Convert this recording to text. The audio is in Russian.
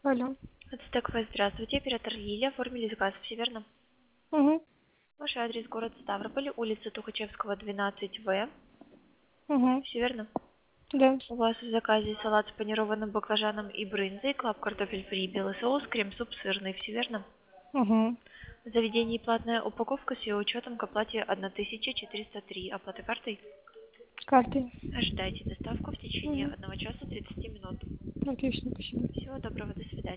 Алло. Ацтекфест, здравствуйте, оператор Лилия, оформили заказ, все верно? Угу. Ваш адрес город Ставрополь, улица Тухачевского, 12В, Угу. все верно? Да. У вас в заказе салат с панированным баклажаном и брынзой, клаб картофель фри, белый соус, крем-суп сырный, все верно? Угу. В заведении платная упаковка с ее учетом к оплате 1403, оплата картой. Картой. Ожидайте доставку в течение Угу. 1 часа 30 минут. Отлично, спасибо. Всего доброго, до свидания.